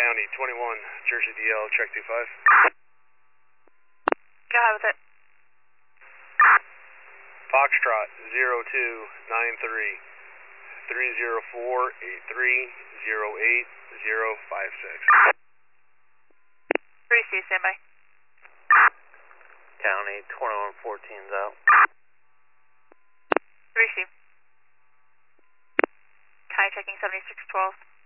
County 21, Jersey DL, check 25. Go ahead with it. Foxtrot 0293 304 8308056. 3C, standby. County 2114's out. 3C. High checking 7612.